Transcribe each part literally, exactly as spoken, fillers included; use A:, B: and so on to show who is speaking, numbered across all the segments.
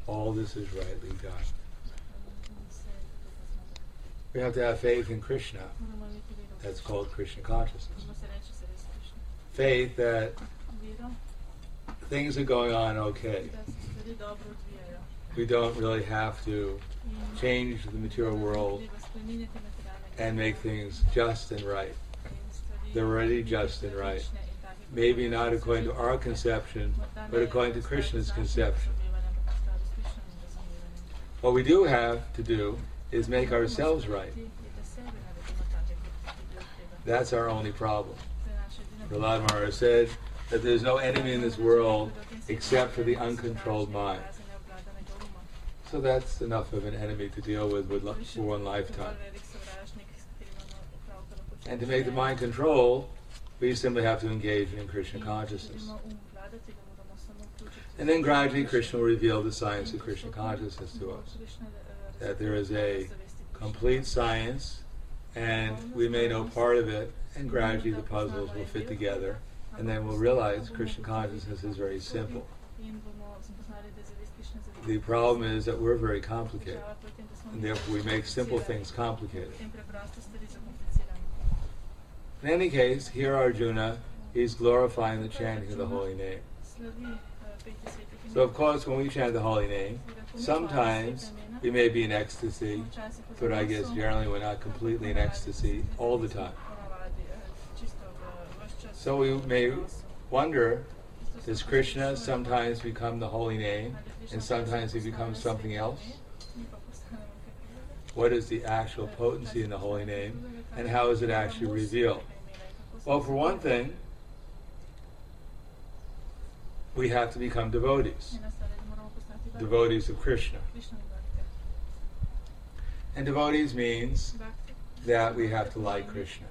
A: all this is rightly done. We have to have faith in Krishna. That's called Krishna consciousness. Faith that things are going on okay. We don't really have to change the material world and make things just and right. They're already just and right. Maybe not according to our conception, but according to Krishna's conception. What we do have to do is make ourselves right. That's our only problem. Prahlad Maharaj said that there's no enemy in this world except for the uncontrolled mind. So that's enough of an enemy to deal with, with for one lifetime. And to make the mind control, we simply have to engage in Krishna consciousness. And then gradually Krishna will reveal the science of Krishna consciousness to us. That there is a complete science, and we may know part of it, and gradually the puzzles will fit together, and then we'll realize Krishna consciousness is very simple. The problem is that we're very complicated, and therefore we make simple things complicated. In any case, here Arjuna is glorifying the chanting of the holy name. So of course when we chant the holy name, sometimes we may be in ecstasy, but I guess generally we're not completely in ecstasy all the time. So we may wonder, does Krishna sometimes become the holy name and sometimes he becomes something else? What is the actual potency in the holy name and how is it actually revealed? Well, for one thing, we have to become devotees, devotees of Krishna. And devotees means that we have to like Krishna.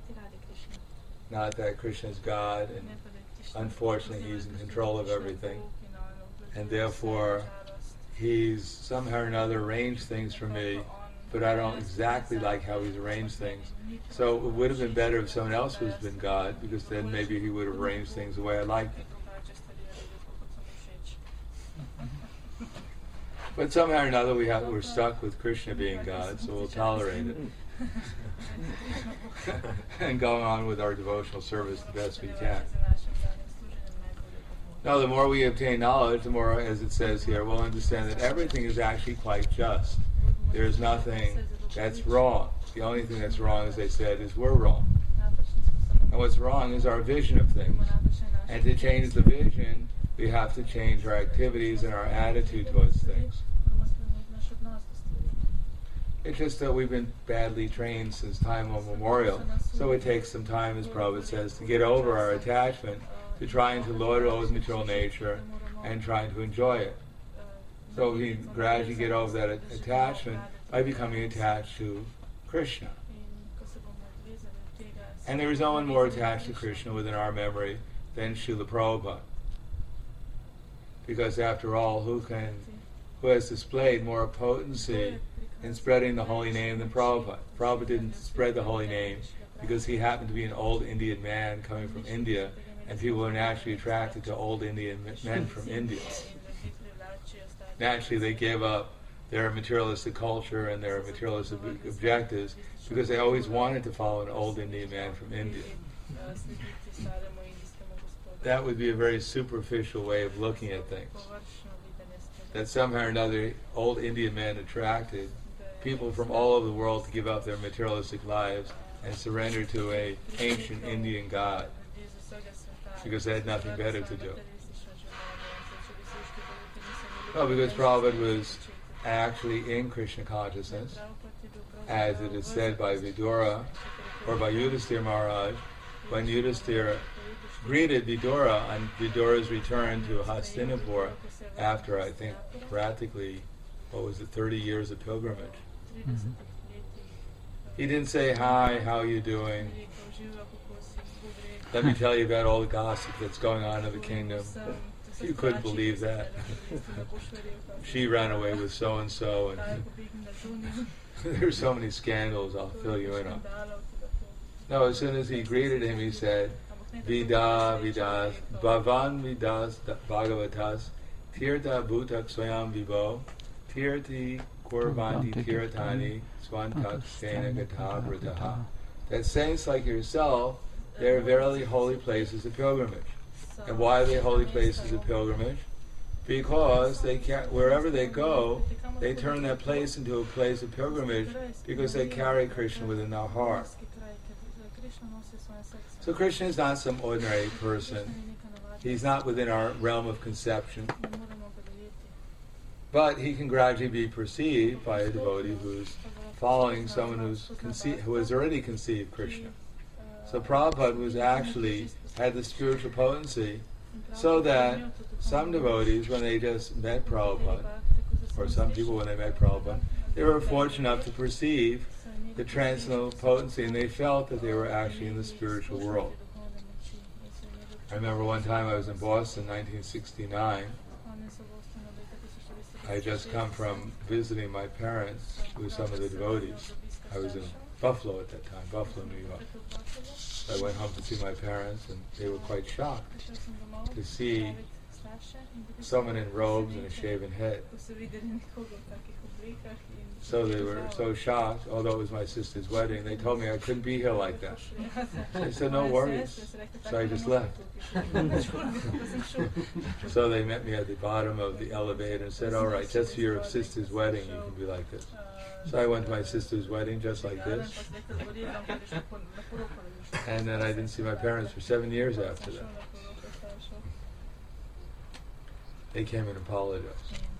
A: Not that Krishna is God and unfortunately he's in control of everything and therefore he's somehow or another arranged things for me, but I don't exactly like how he's arranged things. So it would have been better if someone else was been God, because then maybe he would have arranged things the way I like them. But somehow or another we have, we're stuck with Krishna being God, so we'll tolerate it. And go on with our devotional service the best we can. Now, the more we obtain knowledge, the more, as it says here, we'll understand that everything is actually quite just. There's nothing that's wrong. The only thing that's wrong, as they said, is we're wrong. And what's wrong is our vision of things. And to change the vision, we have to change our activities and our attitude towards things. It's just that we've been badly trained since time immemorial, so it takes some time, as Prabhupada says, to get over our attachment to trying to lord it over material nature and trying to enjoy it. So we gradually get over that attachment by becoming attached to Krishna. And there is no one more attached to Krishna within our memory than Srila Prabhupada. Because after all, who can, who has displayed more potency in spreading the holy name than Prabhupada? Prabhupada didn't spread the holy name because he happened to be an old Indian man coming from India, and people are naturally attracted to old Indian men from India. Naturally, they gave up their materialistic culture and their materialistic objectives because they always wanted to follow an old Indian man from India. That would be a very superficial way of looking at things. That somehow or another, old Indian men attracted people from all over the world to give up their materialistic lives and surrender to a ancient Indian god because they had nothing better to do. Well, because Prabhupada was actually in Krishna consciousness, as it is said by Vidura or by Yudhisthira Maharaj, when Yudhisthira greeted Vidura on Vidura's return to Hastinapur after, I think, practically, what was it, thirty years of pilgrimage. Mm-hmm. He didn't say, "Hi, how are you doing? Let me tell you about all the gossip that's going on in the kingdom." You couldn't believe that. She ran away with so-and-so, and there's so many scandals, I'll fill you in on. No, as soon as he greeted him, he said, Vida, Vidas, Bhavan Vidas Bhagavatas, Tirtha Bhutak Swayam Vibo, Tirti Korvanti Tirtani, Swantak Stena Gata Vrataha. That saints like yourself, they are verily holy places of pilgrimage. And why are they holy places of pilgrimage? Because they can, wherever they go, they turn that place into a place of pilgrimage because they carry Krishna within their heart. So Krishna is not some ordinary person. He's not within our realm of conception. But he can gradually be perceived by a devotee who's following someone who's conce- who has already conceived Krishna. So Prabhupada was actually had the spiritual potency so that some devotees, when they just met Prabhupada, or some people when they met Prabhupada, they were fortunate enough to perceive the transcendental potency, and they felt that they were actually in the spiritual world. I remember one time I was in Boston, nineteen sixty-nine. I had just come from visiting my parents with some of the devotees. I was in Buffalo at that time, Buffalo, New York. I went home to see my parents, and they were quite shocked to see someone in robes and a shaven head. So they were so shocked, although it was my sister's wedding. They told me I couldn't be here like that. I said, no worries. So I just left. So they met me at the bottom of the elevator and said, all right, just for your sister's wedding, you can be like this. So I went to my sister's wedding just like this. And then I didn't see my parents for seven years after that. They came and apologized.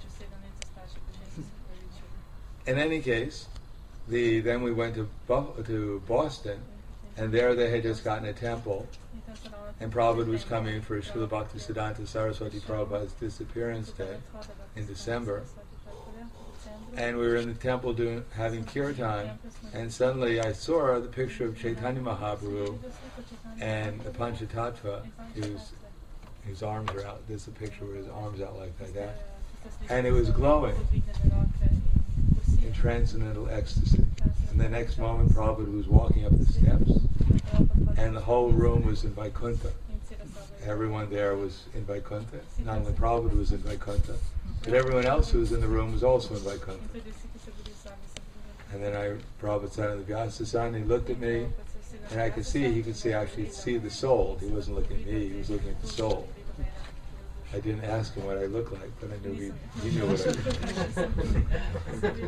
A: In any case, the then we went to Bo- to Boston, and there they had just gotten a temple, and Prabhupada was coming for Srila Bhaktisiddhanta Saraswati Prabhupada's disappearance day in December, and we were in the temple doing having kirtan, and suddenly I saw the picture of Chaitanya Mahaprabhu and the Panchatattva. His his arms are out. There's a picture with his arms out like that, and it was glowing in transcendental ecstasy. And the next moment, Prabhupada was walking up the steps, and the whole room was in Vaikuntha. Everyone there was in Vaikuntha. Not only Prabhupada was in Vaikuntha, but everyone else who was in the room was also in Vaikuntha. And then I, Prabhupada sat on the Vyasasana, and he looked at me, and I could see, he could see actually see the soul. He wasn't looking at me, he was looking at the soul. I didn't ask him what I looked like, but I knew he, he knew what I looked like.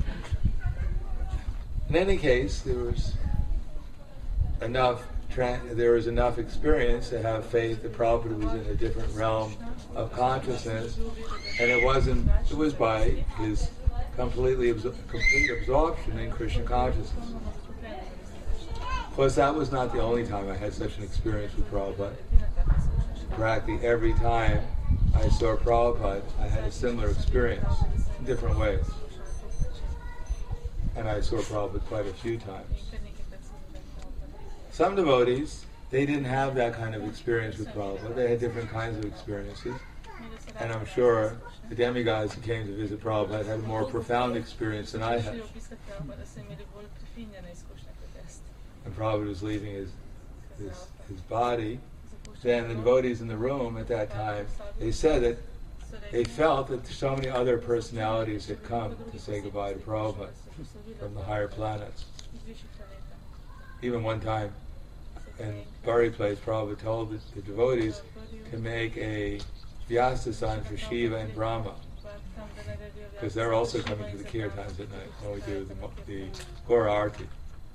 A: In any case, there was enough tra- there was enough experience to have faith that Prabhupada was in a different realm of consciousness, and it wasn't. It was by his completely absor- complete absorption in Krishna consciousness. Of course, that was not the only time I had such an experience with Prabhupada. Practically every time I saw Prabhupada, I had a similar experience in different ways. And I saw Prabhupada quite a few times. Some devotees, they didn't have that kind of experience with Prabhupada. They had different kinds of experiences. And I'm sure the demigods who came to visit Prabhupada had a more profound experience than I had. And Prabhupada was leaving his, his, his body. Then the devotees in the room at that time, they said that they felt that so many other personalities had come to say goodbye to Prabhupada from the higher planets. Even one time in Bari Place, Prabhupada told the, the devotees to make a Vyasa-san for Shiva and Brahma, because they're also coming to the kirtans at night when we do the, the Gaura Arati.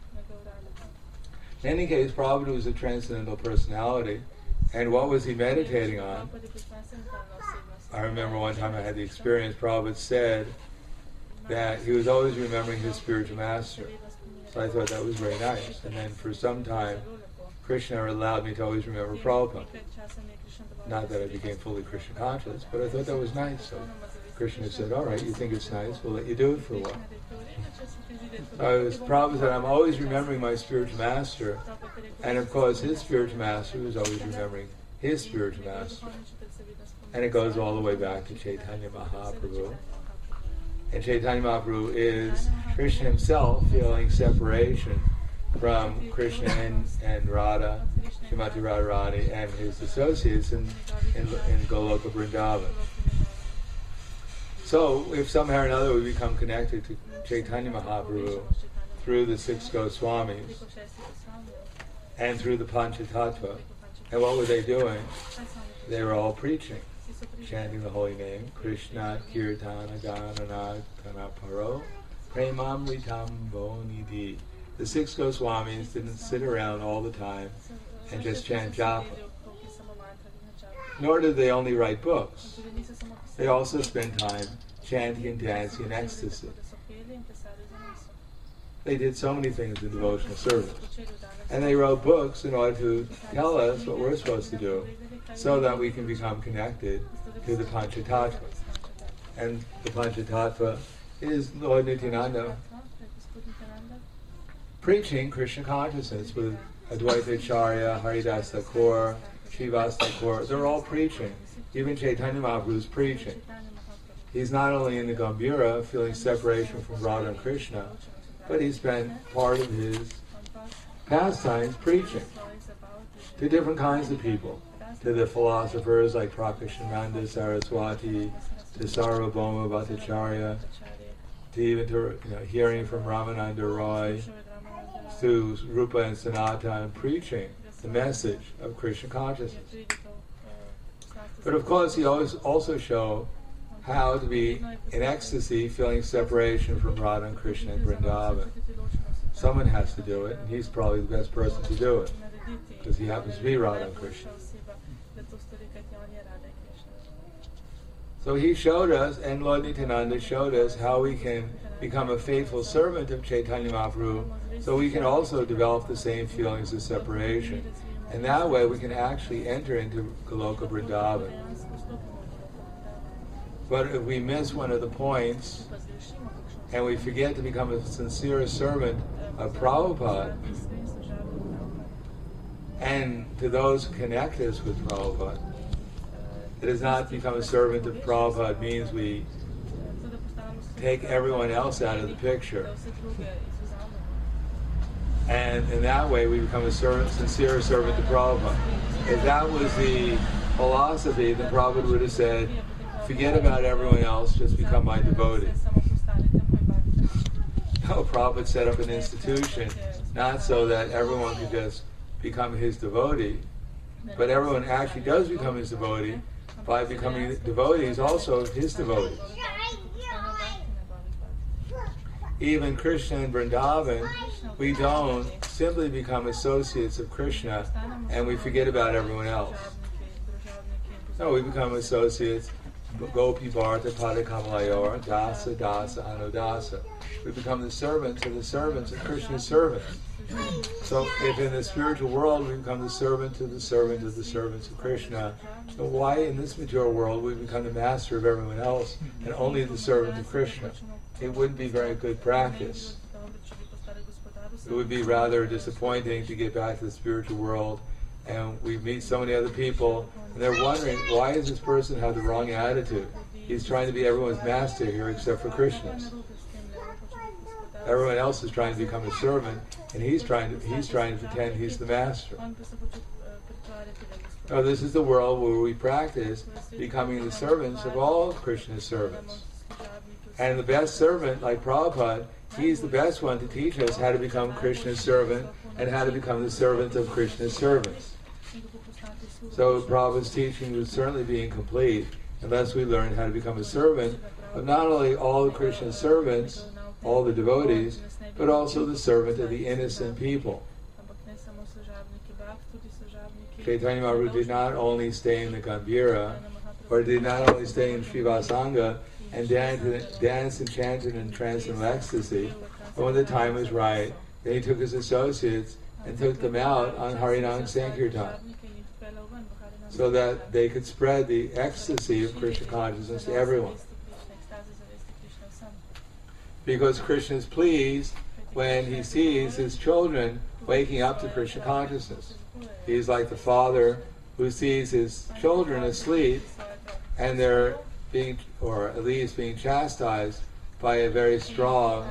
A: In any case, Prabhupada was a transcendental personality, and what was he meditating on? I remember one time I had the experience, Prabhupada said that he was always remembering his spiritual master. So I thought that was very nice. And then for some time, Krishna allowed me to always remember Prabhupada. Not that I became fully Krishna conscious, but I thought that was nice. So Krishna said, all right, you think it's nice, we'll let you do it for a while. So I was Prabhupada said, I'm always remembering my spiritual master. And of course, his spiritual master was always remembering his spiritual master. And it goes all the way back to Chaitanya Mahaprabhu. And Chaitanya Mahaprabhu is Krishna himself feeling separation from Krishna and, and Radha, Srimati Radharani, and his associates in, in, in Goloka Vrindavan. So, if somehow or another we become connected to Chaitanya Mahaprabhu through the six Goswamis and through the Panchatattva, and what were they doing? They were all preaching, chanting the holy name, Krishna Kirtana Ganana Kanaparo Premamritam Vonidhi. The six Goswamis didn't sit around all the time and just chant japa. Nor did they only write books. They also spent time chanting and dancing in ecstasy. They did so many things in devotional service. And they wrote books in order to tell us what we're supposed to do so that we can become connected to the Panchatattva. And the Panchatattva is Lord Nityananda preaching Krishna consciousness with Advaita Acharya, Haridas Thakur, Srivas Thakur. They're all preaching. Even Chaitanya Mahaprabhu is preaching. He's not only in the Gambhira feeling separation from Radha and Krishna, but he spent part of his pastimes preaching to different kinds of people, to the philosophers like Prakashananda Saraswati, to Sarvabhauma Bhattacharya, to even to you know, hearing from Ramananda Roy, to Rupa and Sanatana preaching the message of Krishna consciousness. But of course he always also showed how to be in ecstasy, feeling separation from Radha and Krishna and Vrindavan. Someone has to do it, and he's probably the best person to do it, because he happens to be Radha and Krishna. So he showed us, and Lord Nityananda showed us, how we can become a faithful servant of Chaitanya Mahaprabhu, so we can also develop the same feelings of separation. And that way we can actually enter into Goloka Vrindavan. But if we miss one of the points, and we forget to become a sincere servant of Prabhupada, and to those who connect us with Prabhupada, it does not become a servant of Prabhupada means we take everyone else out of the picture. And in that way we become a servant, sincere servant to Prabhupada. If that was the philosophy, then Prabhupada would have said, forget about everyone else, just become my devotee. No, Prabhupada set up an institution, not so that everyone could just become his devotee, but everyone actually does become his devotee by becoming devotees also of his devotees. Even Krishna and Vrindavan, we don't simply become associates of Krishna and we forget about everyone else. No, we become associates Gopi Bharata Pada Kamalayor, Dasa Dasa Anudasa. We become the servants of the servants of Krishna's servants. So if in the spiritual world we become the servant to the servant of the servants of Krishna, so why in this material world we become the master of everyone else and only the servant of Krishna? It wouldn't be very good practice. It would be rather disappointing to get back to the spiritual world and we meet so many other people and they're wondering, why does this person have the wrong attitude? He's trying to be everyone's master here except for Krishna's. Everyone else is trying to become a servant and he's trying to he's trying to pretend he's the master. Now this is the world where we practice becoming the servants of all Krishna's servants. And the best servant, like Prabhupada, he's the best one to teach us how to become Krishna's servant and how to become the servant of Krishna's servants. So Prabhupada's teaching would certainly be incomplete unless we learn how to become a servant of not only all the Krishna's servants, all the devotees, but also the servant of the innocent people. Chaitanya Mahaprabhu did not only stay in the Gambhira, or did not only stay in Srivasanga and dance, dance and chanted in transcendental ecstasy, but when the time was right, then he took his associates and took them out on Harinam Sankirtan, so that they could spread the ecstasy of Krishna consciousness to everyone. Because Krishna is pleased when he sees his children waking up to Krishna consciousness. He's like the father who sees his children asleep and they're being, or at least being chastised by a very strong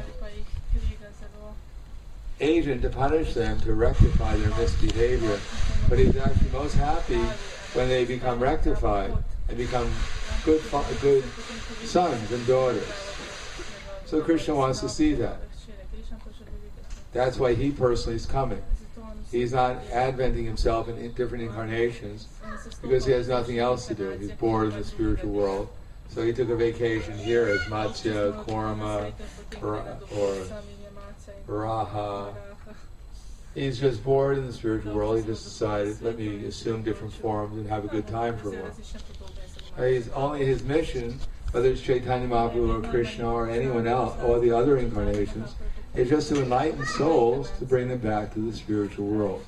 A: agent to punish them, to rectify their misbehavior. But he's actually most happy when they become rectified and become good, good sons and daughters. So Krishna wants to see that. That's why he personally is coming. He's not adventing himself in different incarnations because he has nothing else to do. He's bored in the spiritual world. So he took a vacation here as Matsya, Kurma, or, or Raha. He's just bored in the spiritual world. He just decided, let me assume different forms and have a good time for a while. He's only his mission, whether it's Chaitanya Mahaprabhu or Krishna or anyone else, or the other incarnations, is just to enlighten souls to bring them back to the spiritual world.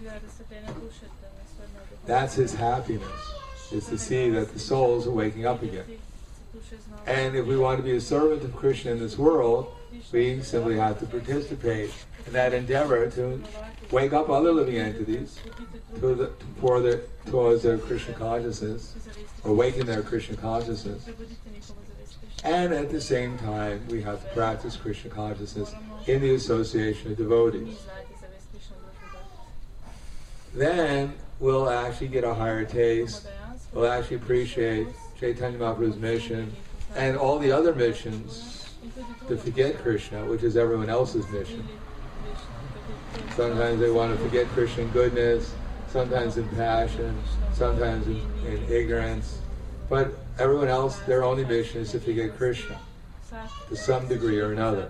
A: That's his happiness, is to see that the souls are waking up again. And if we want to be a servant of Krishna in this world, we simply have to participate in that endeavor to wake up other living entities to the, for their, towards their Krishna consciousness, or awaken their Krishna consciousness. And at the same time, we have to practice Krishna consciousness in the association of devotees. Then we'll actually get a higher taste. We'll actually appreciate Chaitanya Mahaprabhu's mission and all the other missions to forget Krishna, which is everyone else's mission. Sometimes they want to forget Krishna in goodness, sometimes in passion, sometimes in, in ignorance. But everyone else, their only mission is to forget Krishna to some degree or another.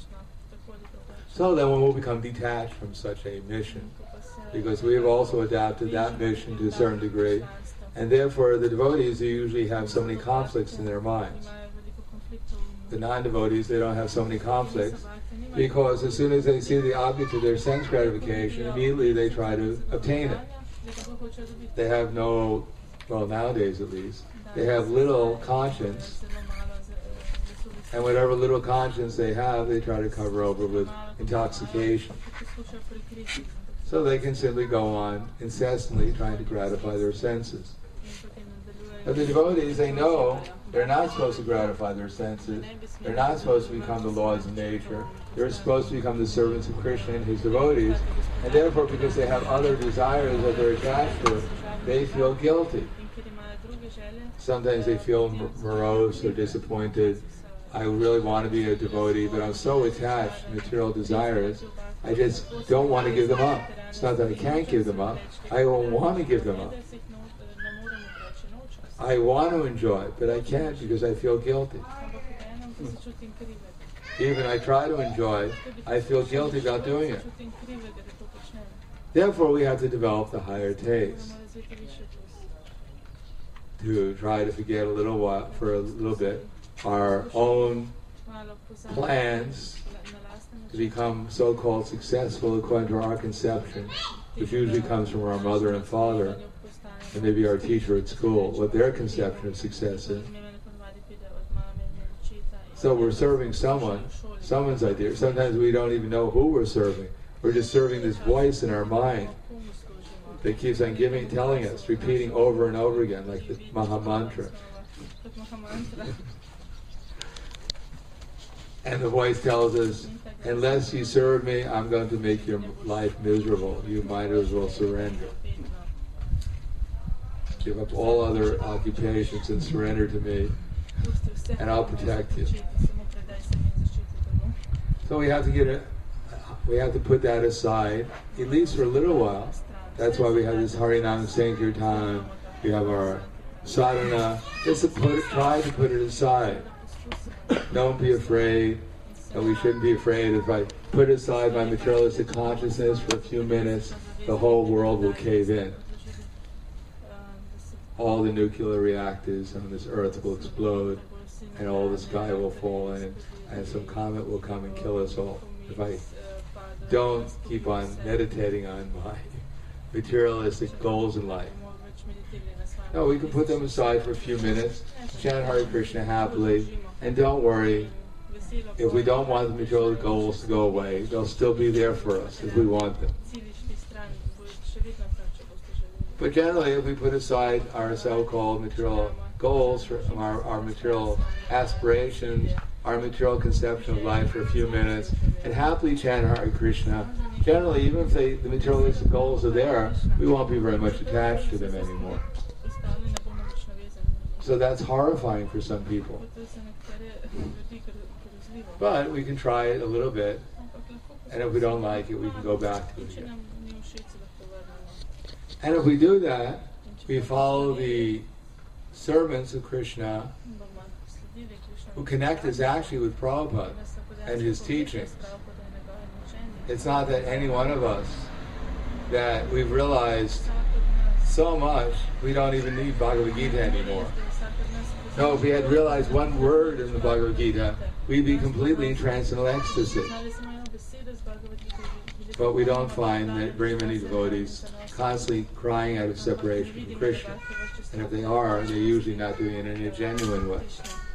A: So then one will become detached from such a mission, because we have also adapted that mission to a certain degree, and therefore the devotees usually have so many conflicts in their minds. The non-devotees, they don't have so many conflicts, because as soon as they see the object of their sense gratification, immediately they try to obtain it. They have no, well nowadays at least, they have little conscience, and whatever little conscience they have, they try to cover over with intoxication. So they can simply go on incessantly trying to gratify their senses. But the devotees, they know they're not supposed to gratify their senses. They're not supposed to become the laws of nature. They're supposed to become the servants of Krishna and his devotees. And therefore, because they have other desires that they're attached to, they feel guilty. Sometimes they feel morose or disappointed. I really want to be a devotee, but I'm so attached to material desires, I just don't want to give them up. It's not that I can't give them up, I don't want to give them up. I want to enjoy it, but I can't because I feel guilty. Even I try to enjoy it, I feel guilty about doing it. Therefore, we have to develop the higher taste, to try to forget a little while, for a little bit, our own plans to become so-called successful according to our conception, which usually comes from our mother and father, and maybe our teacher at school, what their conception of success is. So we're serving someone, someone's idea. Sometimes we don't even know who we're serving. We're just serving this voice in our mind that keeps on giving, telling us, repeating over and over again, like the Maha Mantra. And the voice tells us, unless you serve me, I'm going to make your life miserable. You might as well surrender. Give up all other occupations and surrender to me, and I'll protect you. So we have to get it. We have to put that aside, at least for a little while. That's why we have this Harinam Sankirtan. We have our sadhana. Just to put it, try to put it aside. Don't be afraid. And we shouldn't be afraid. If I put aside my materialistic consciousness for a few minutes, the whole world will cave in. All the nuclear reactors on this earth will explode, and all the sky will fall in, and some comet will come and kill us all. If I don't keep on meditating on my materialistic goals in life. No, we can put them aside for a few minutes, chant Hare Krishna happily, and don't worry, if we don't want the material goals to go away, they'll still be there for us if we want them. But generally, if we put aside our so-called material goals, our, our material aspirations, our material conception of life for a few minutes, and happily chant Hare Krishna, generally, even if they, the materialistic goals are there, we won't be very much attached to them anymore. So that's horrifying for some people. But we can try it a little bit, and if we don't like it, we can go back to it again. And if we do that, we follow the servants of Krishna who connect us actually with Prabhupada and his teachings. It's not that any one of us that we've realized so much we don't even need Bhagavad Gita anymore. No, if we had realized one word in the Bhagavad Gita, we'd be completely in transcendental ecstasy. But we don't find that very many devotees constantly crying out of separation from Krishna. And if they are, they're usually not doing it in a genuine way.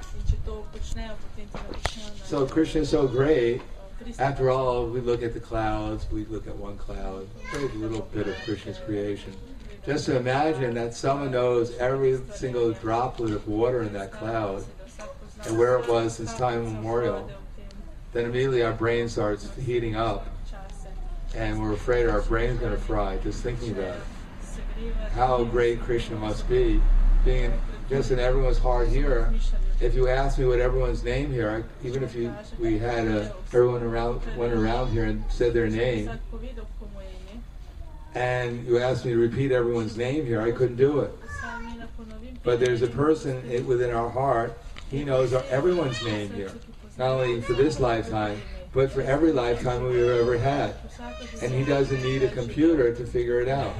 A: So Krishna is so great. After all, we look at the clouds, we look at one cloud, very little bit of Krishna's creation. Just to imagine that someone knows every single droplet of water in that cloud and where it was since time immemorial, then immediately our brain starts heating up and we're afraid our brain's going to fry just thinking about it. How great Krishna must be, being just in everyone's heart here. If you asked me what everyone's name here, even if you we had a, everyone around went around here and said their name, and you asked me to repeat everyone's name here, I couldn't do it. But there's a person within our heart, he knows our, everyone's name here, not only for this lifetime, but for every lifetime we've ever had. And he doesn't need a computer to figure it out.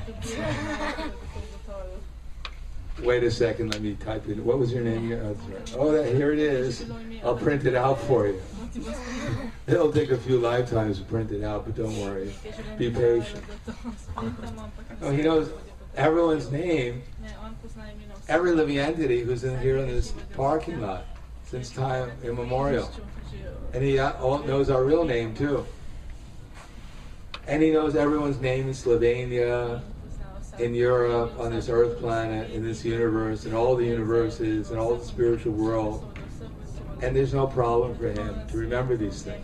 A: Wait a second, let me type in. What was your name here? Oh, that, here it is. I'll print it out for you. It'll take a few lifetimes to print it out, but don't worry. Be patient. Oh, he knows everyone's name, every living entity who's in here in this parking lot since time immemorial. And he knows our real name too. And he knows everyone's name in Slovenia, in Europe, on this earth planet, in this universe, in all the universes, in all the spiritual world. And there's no problem for him to remember these things.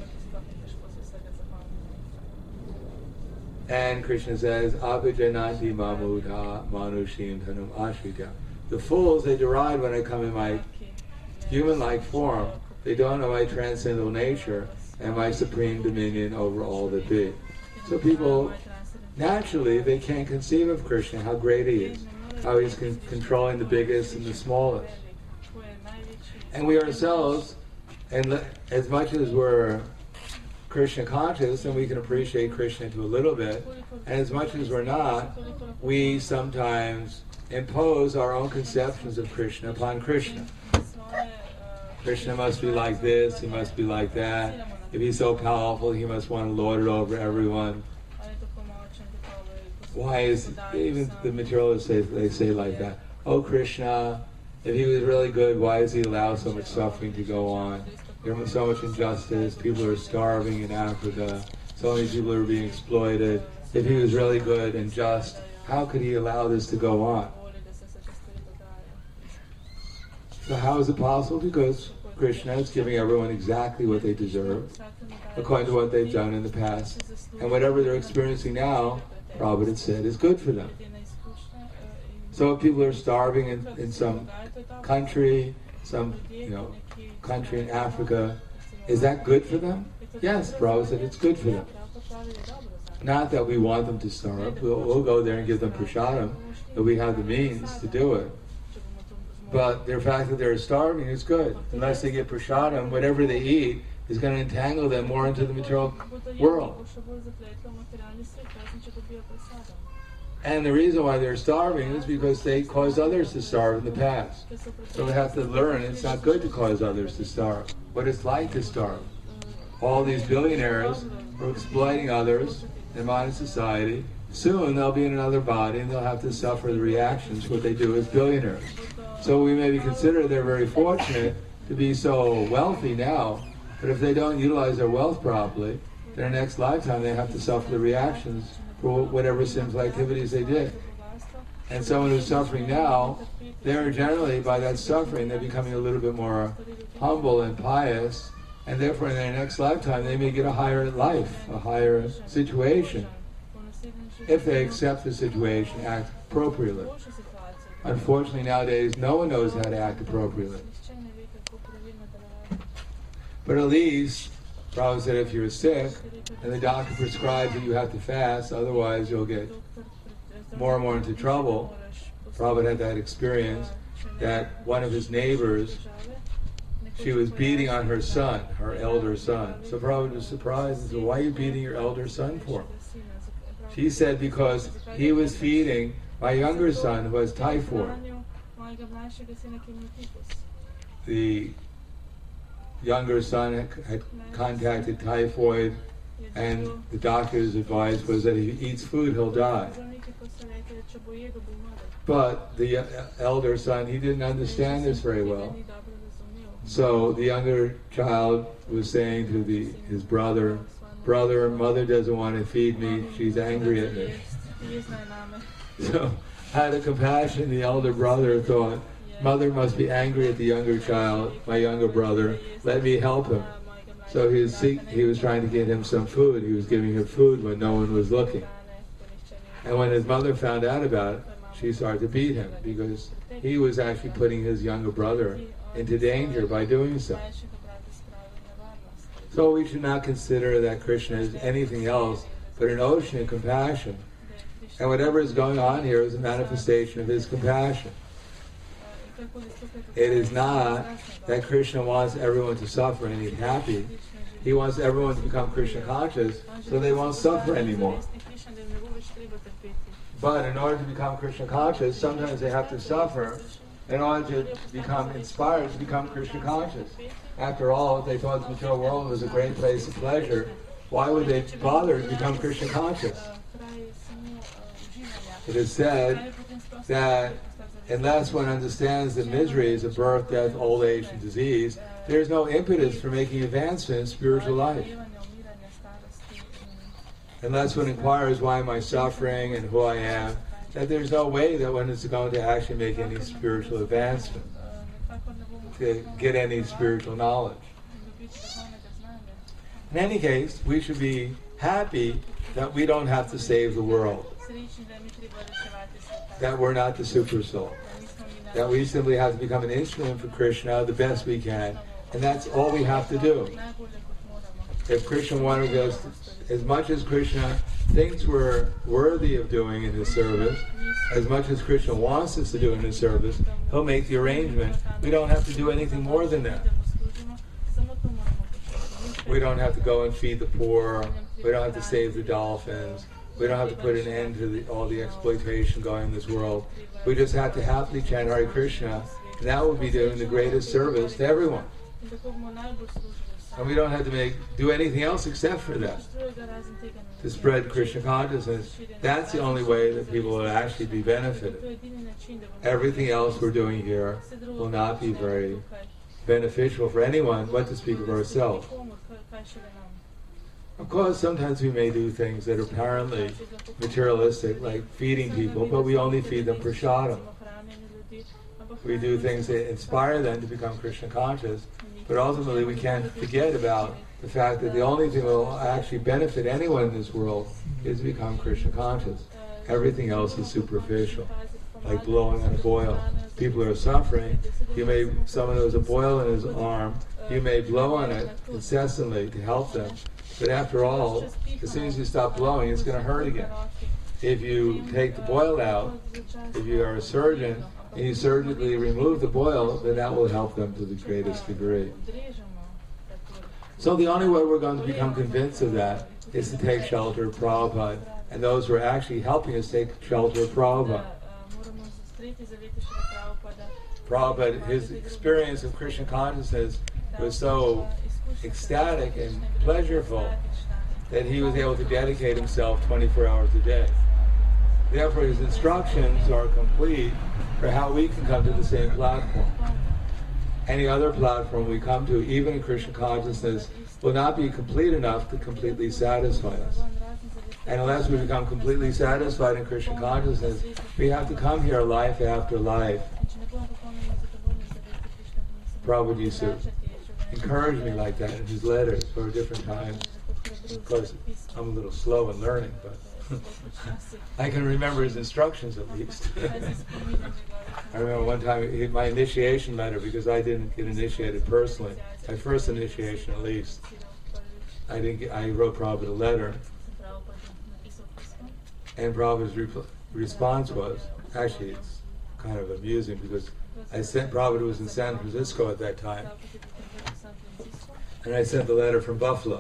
A: And Krishna says, Abhijanati mamudha manushim dhanam ashrita. The fools, they deride when I come in my human-like form. They don't know my transcendental nature and my supreme dominion over all that be. So people, naturally, they can't conceive of Krishna, how great he is, how he's con- controlling the biggest and the smallest. And we ourselves, and le- as much as we're Krishna conscious, then we can appreciate Krishna to a little bit, and as much as we're not, we sometimes impose our own conceptions of Krishna upon Krishna. Krishna must be like this, he must be like that. If he's so powerful, he must want to lord it over everyone. Why is, even the materialists say, they say like that, oh Krishna, if he was really good, why does he allow so much suffering to go on? There's so much injustice, people are starving in Africa, so many people are being exploited. If he was really good and just, how could he allow this to go on? So how is it possible? Because Krishna is giving everyone exactly what they deserve, according to what they've done in the past. And whatever they're experiencing now, Prabhupada said, is good for them. So if people are starving in, in some country, some you know country in Africa, is that good for them? Yes, Prabhupada said it's good for them. Not that we want them to starve. We'll, we'll go there and give them prasadam, but we have the means to do it. But the fact that they're starving is good. Unless they get prasadam, whatever they eat is going to entangle them more into the material world. And the reason why they're starving is because they caused others to starve in the past. So we have to learn it's not good to cause others to starve. What it's like to starve. All these billionaires are exploiting others in modern society. Soon they'll be in another body and they'll have to suffer the reactions of what they do as billionaires. So we maybe consider they're very fortunate to be so wealthy now, but if they don't utilize their wealth properly, their next lifetime they have to suffer the reactions for whatever sinful activities they did. And someone who's suffering now, they're generally, by that suffering, they're becoming a little bit more humble and pious, and therefore in their next lifetime they may get a higher life, a higher situation, if they accept the situation, act appropriately. Unfortunately, nowadays, no one knows how to act appropriately. But at least, Prabhupada said if you're sick, and the doctor prescribes that you have to fast, otherwise you'll get more and more into trouble. Prabhupada had that experience, that one of his neighbors, she was beating on her son, her elder son. So Prabhupada was surprised and said, why are you beating your elder son for? She said, because he was feeding my younger son who has typhoid. The younger son had contacted typhoid, and the doctor's advice was that if he eats food, he'll die. But the elder son, he didn't understand this very well. So the younger child was saying to the, his brother, brother, mother doesn't want to feed me, she's angry at me. So out of compassion, the elder brother thought, mother must be angry at the younger child, my younger brother, let me help him. So he was, seek, he was trying to get him some food. He was giving him food when no one was looking. And when his mother found out about it, she started to beat him because he was actually putting his younger brother into danger by doing so. So we should not consider that Krishna is anything else but an ocean of compassion. And whatever is going on here is a manifestation of his compassion. It is not that Krishna wants everyone to suffer and be happy. He wants everyone to become Krishna conscious so they won't suffer anymore. But in order to become Krishna conscious, sometimes they have to suffer in order to become inspired to become Krishna conscious. After all, if they thought the material world was a great place of pleasure, why would they bother to become Krishna conscious? It is said that unless one understands that misery is a birth, death, old age, and disease, there is no impetus for making advancement in spiritual life. Unless one inquires why am I suffering and who I am, that there's no way that one is going to actually make any spiritual advancement, to get any spiritual knowledge. In any case, we should be happy that we don't have to save the world, that we're not the super soul, that we simply have to become an instrument for Krishna the best we can, and that's all we have to do. If Krishna wanted us, as much as Krishna thinks we're worthy of doing in his service, as much as Krishna wants us to do in his service, he'll make the arrangement. We don't have to do anything more than that. We don't have to go and feed the poor. We don't have to save the dolphins. We don't have to put an end to the, all the exploitation going in this world. We just have to happily chant Hare Krishna, and that will be doing the greatest service to everyone. And we don't have to make do anything else except for that, to spread Krishna consciousness. That's the only way that people will actually be benefited. Everything else we're doing here will not be very beneficial for anyone, what to speak of ourselves. Of course, sometimes we may do things that are apparently materialistic, like feeding people, but we only feed them prasadam. We do things that inspire them to become Krishna conscious, but ultimately we can't forget about the fact that the only thing that will actually benefit anyone in this world is to become Krishna conscious. Everything else is superficial, like blowing on a boil. People are suffering. You may, someone who has a boil in his arm, you may blow on it incessantly to help them, but after all, as soon as you stop blowing, it's going to hurt again. If you take the boil out, if you are a surgeon, and you surgically remove the boil, then that will help them to the greatest degree. So the only way we're going to become convinced of that is to take shelter of Prabhupada, and those who are actually helping us take shelter of Prabhupada. Prabhupada, his experience of Krishna consciousness was so ecstatic and pleasureful that he was able to dedicate himself twenty-four hours a day. Therefore, his instructions are complete for how we can come to the same platform. Any other platform we come to, even in Krishna consciousness, will not be complete enough to completely satisfy us. And unless we become completely satisfied in Krishna consciousness, we have to come here life after life. Prabhupada used to encourage me like that in his letters for different times. Of course, I'm a little slow in learning, but I can remember his instructions at least. I remember one time he, my initiation letter, because I didn't get initiated personally, my first initiation at least, I didn't get, I wrote Prabhupada a letter, and Prabhupada's re- response was, actually it's kind of amusing because I sent, Prabhupada was in San Francisco at that time, and I sent the letter from Buffalo.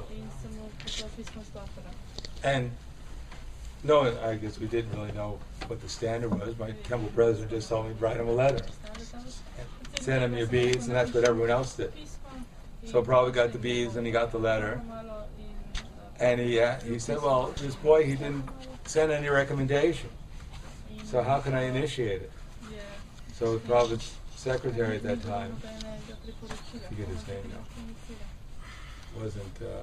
A: And no, I guess we didn't really know what the standard was. My temple president just told me to write him a letter. Send him your beads, and that's what everyone else did. So Prabhupada got the beads and he got the letter. And he uh, he said, well, this boy, he didn't send any recommendation. So how can I initiate it? So Prabhupada's secretary at that time, I forget his name now, wasn't... Uh,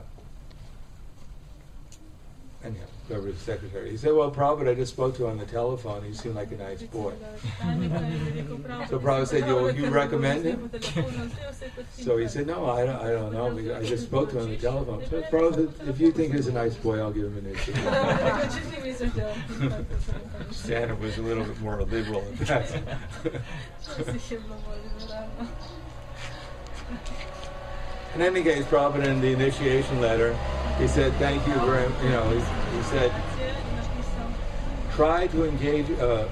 A: Anyhow, whoever his secretary. He said, well, Prabhupada, I just spoke to him on the telephone. He seemed like a nice boy. So Prabhupada said, you, you recommend him? So he said, no, I don't, I don't know. Because I just spoke to him on the telephone. So Prabhupada, if you think he's a nice boy, I'll give him an issue. Santa was a little bit more liberal at that. In any case, Prabhupada in the initiation letter, he said, thank you very much, you know, he, he said, try to engage, uh,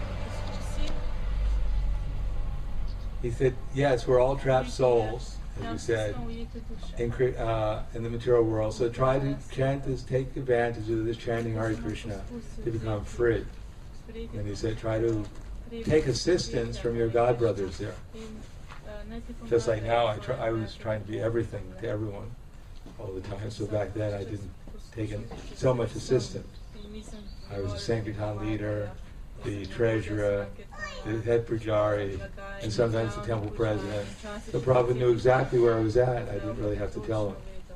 A: he said, yes, we're all trapped souls, as we said, in, uh, in the material world, so try to chant this, take advantage of this chanting Hare Krishna to become free. And he said, try to take assistance from your God brothers there. Just like now, I, try, I was trying to be everything to everyone all the time. So back then, I didn't take in so much assistance. I was a Sankirtan leader, the treasurer, the head pujari, and sometimes the temple president. So Prabhupada knew exactly where I was at. I didn't really have to tell him.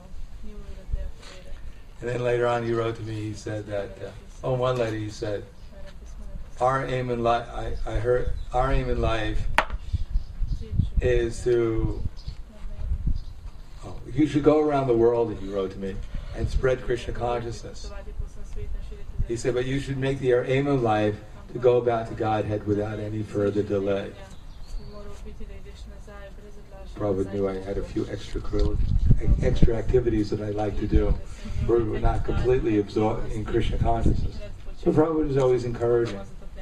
A: And then later on, he wrote to me. He said that, uh, oh, one letter he said, "Our aim in life, I, I heard, our aim in life." is to, oh, you should go around the world, he wrote to me, and spread Krishna consciousness. He said, but you should make the aim of life to go back to Godhead without any further delay. Prabhupada knew I had a few extra extra activities that I like to do, where we were not completely absorbed in Krishna consciousness. So Prabhupada was always encouraging.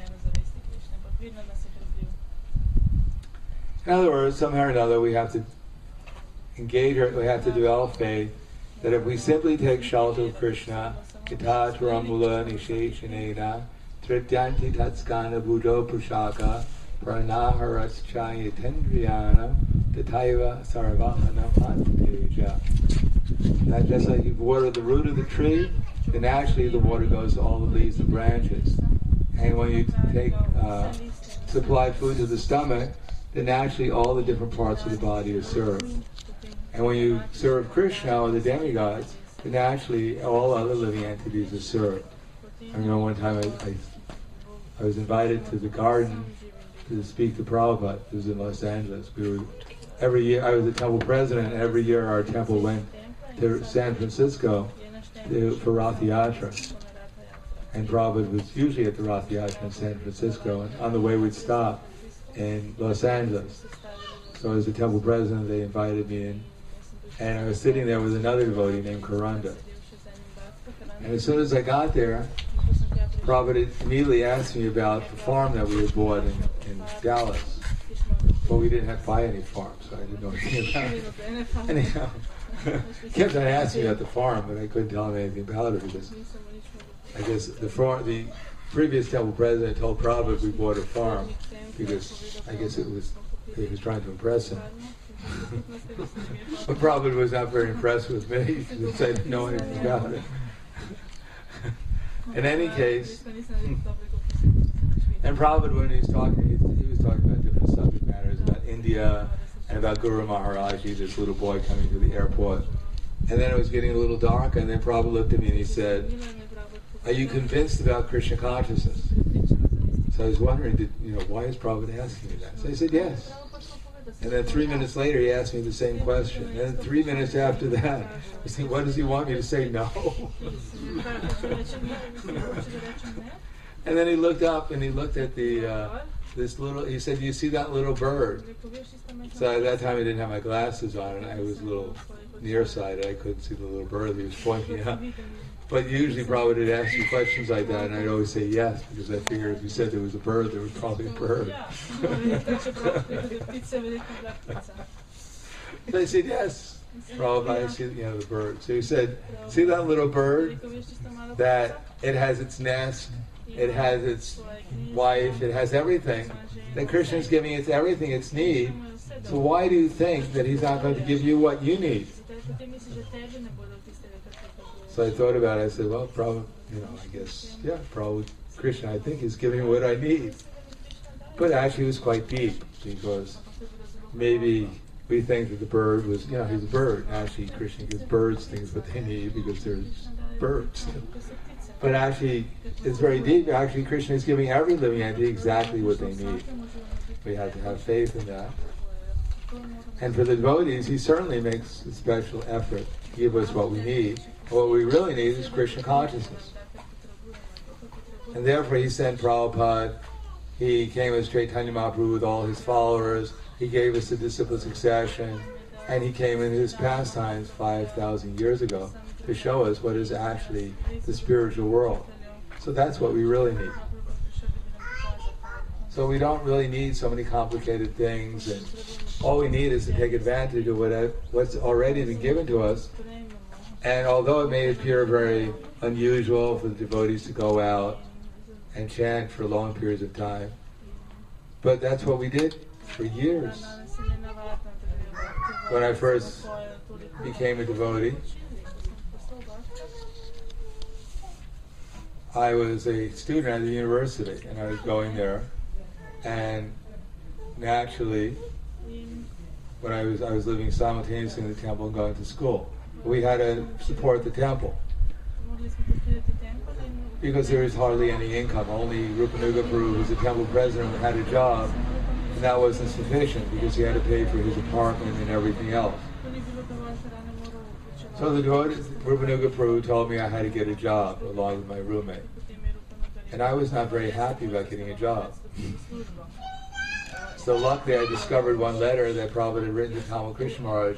A: In other words, somehow or another, we have to engage, our, we have to develop faith that if we simply take shelter of Krishna, Ita Turamula Nisheshanena, Trityanti Tatskana Buddho Pushaka, Pranaharascha Yatendriyana, Tataiva Sarvahana Anteja. That just like you water the root of the tree, then actually the water goes to all the leaves and branches. And when you take uh, supply food to the stomach, then actually all the different parts of the body are served. And when you serve Krishna or the demigods, then actually all other living entities are served. I remember one time I, I, I was invited to the garden to speak to Prabhupada. It was in Los Angeles. We were, every year, I was the temple president, and every year our temple went to San Francisco to, for Rath Yatra. And Prabhupada was usually at the Rath Yatra in San Francisco, and on the way we'd stop in Los Angeles. So as the temple president, they invited me in, and I was sitting there with another devotee named Karanda. And as soon as I got there, Prabhupada immediately asked me about the farm that we had bought in, in Dallas. Well, we didn't have to buy any farm, so I didn't know anything about it. Anyhow, he kept on asking me about the farm, but I couldn't tell him anything about it because I guess the farm, the previous temple president told Prabhupada we bought a farm because I guess it was he was trying to impress him. But Prabhupada was not very impressed with me because I didn't know anything about it. In any case, and Prabhupada, when he was talking, he, he was talking about different subject matters, about India and about Guru Maharaji, this little boy coming to the airport. And then it was getting a little dark, and then Prabhupada looked at me and he said, "Are you convinced about Krishna consciousness?" So I was wondering, did, you know, why is Prabhupada asking me that? So I said, yes. And then three minutes later, he asked me the same question. And then three minutes after that, I said, what does he want me to say? No. And then he looked up and he looked at the uh, this little. He said, "Do you see that little bird?" So at that time, I didn't have my glasses on, and I was a little nearsighted. I couldn't see the little bird he was pointing at. But usually, Prabhupada would ask you questions like that, and I'd always say yes, because I figured if you said there was a bird, there was probably a bird. So I said, yes, Prabhupada, I see, you know, the bird. So he said, see that little bird? That it has its nest, it has its wife, it has everything. That Krishna is giving it everything its need. So why do you think that he's not going to give you what you need? So I thought about it. I said, well, probably, you know, I guess, yeah, probably Krishna, I think, is giving me what I need. But actually, it was quite deep, because maybe we think that the bird was, you know, he's a bird. Actually, Krishna gives birds things what they need because they're birds. You know. But actually, it's very deep. Actually, Krishna is giving every living entity exactly what they need. We have to have faith in that. And for the devotees, he certainly makes a special effort to give us what we need. What we really need is Krishna consciousness. And therefore he sent Prabhupada. He came as Chaitanya Mahaprabhu with all his followers. He gave us the disciple succession. And he came in his pastimes five thousand years ago to show us what is actually the spiritual world. So that's what we really need. So we don't really need so many complicated things. And all we need is to take advantage of what, what's already been given to us. And although it may appear very unusual for the devotees to go out and chant for long periods of time, but that's what we did for years. When I first became a devotee, I was a student at the university, and I was going there, and naturally, when I was I was living simultaneously in the temple and going to school, we had to support the temple because there was hardly any income. Only Rupanuga Prabhu, who was the temple president, had a job, and that wasn't sufficient because he had to pay for his apartment and everything else. So the devotees, Rupanuga Prabhu told me I had to get a job along with my roommate, and I was not very happy about getting a job. So luckily I discovered one letter that Prabhupada had written to Tamal Krishna Maharaj,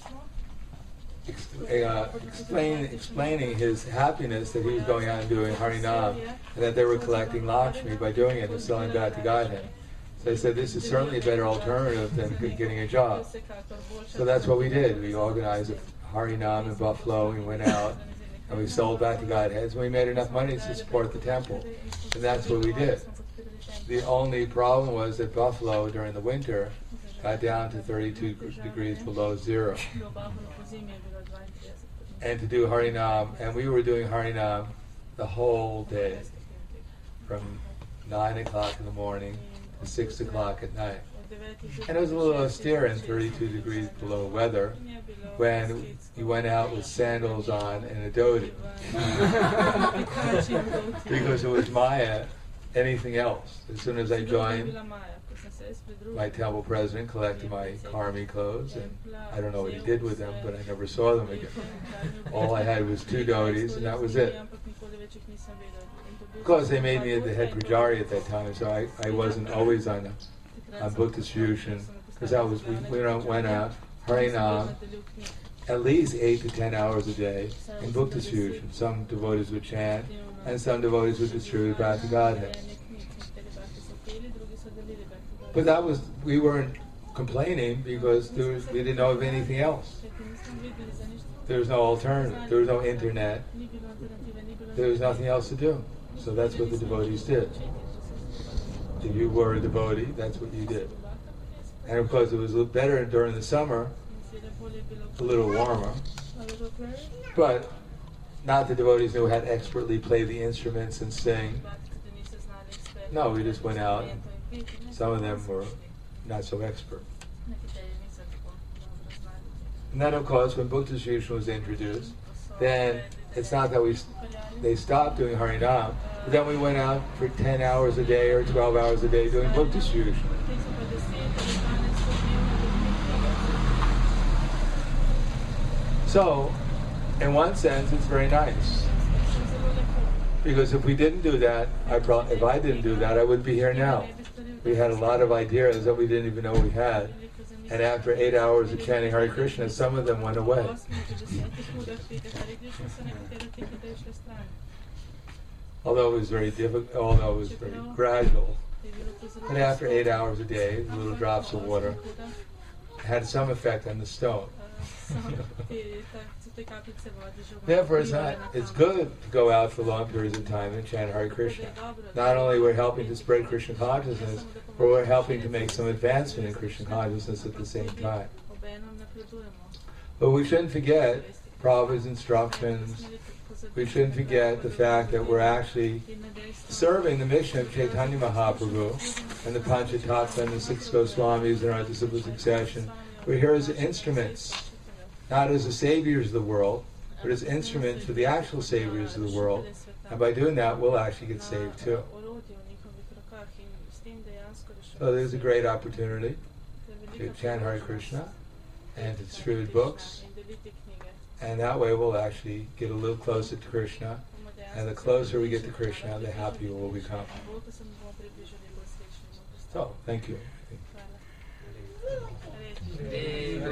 A: Uh, explain, explaining his happiness that he was going out and doing Harinam, and that they were collecting Lakshmi by doing it and selling back to Godhead. So I said, this is certainly a better alternative than getting a job. So that's what we did. We organized a Harinam in Buffalo, we went out, and we sold back to Godheads, and we made enough money to support the temple. And that's what we did. The only problem was that Buffalo, during the winter, got down to thirty-two degrees below zero. And to do Harinam, and we were doing Harinam the whole day, from nine o'clock in the morning to six o'clock at night. And it was a little austere in thirty-two degrees below weather when you went out with sandals on and a dhoti. Because it was Maya, anything else. As soon as I joined, my temple president collected my karmi clothes, and I don't know what he did with them, but I never saw them again. All I had was two dhotis, and that was it. Of course, they made me the head pujari at that time, so I, I wasn't always on, on book distribution, because I was we, we went out, Harinam, at least eight to ten hours a day in book distribution. Some devotees would chant, and some devotees would distribute back to Godhead. But that was, we weren't complaining because there was, we didn't know of anything else. There was no alternative. There was no internet. There was nothing else to do. So that's what the devotees did. If you were a devotee, that's what you did. And of course it was a little better during the summer, a little warmer. But not the devotees who had expertly play the instruments and sing. No, we just went out. Some of them were not so expert. And then, of course, when book distribution was introduced, then it's not that we they stopped doing Harinam, but then we went out for ten hours a day or twelve hours a day doing book distribution. So, in one sense, it's very nice. Because if we didn't do that, I pro- if I didn't do that, I wouldn't be here now. We had a lot of ideas that we didn't even know we had. And after eight hours of chanting Hare Krishna, some of them went away. Although it was very difficult, although it was very gradual. But after eight hours a day, little drops of water had some effect on the stone. Therefore, it's, not, it's good to go out for long periods of time and chant Hare Krishna. Not only we're helping to spread Krishna consciousness, but we're helping to make some advancement in Krishna consciousness at the same time. But we shouldn't forget Prabhupada's instructions. We shouldn't forget the fact that we're actually serving the mission of Chaitanya Mahaprabhu and the Panchatattva and the six Goswamis and our disciple succession. We're here as instruments, not as the saviors of the world, but as instruments for the actual saviors of the world. And by doing that, we'll actually get saved too. So there's a great opportunity to chant Hare Krishna and to distribute books. And that way we'll actually get a little closer to Krishna. And the closer we get to Krishna, the happier we'll become. So, thank you.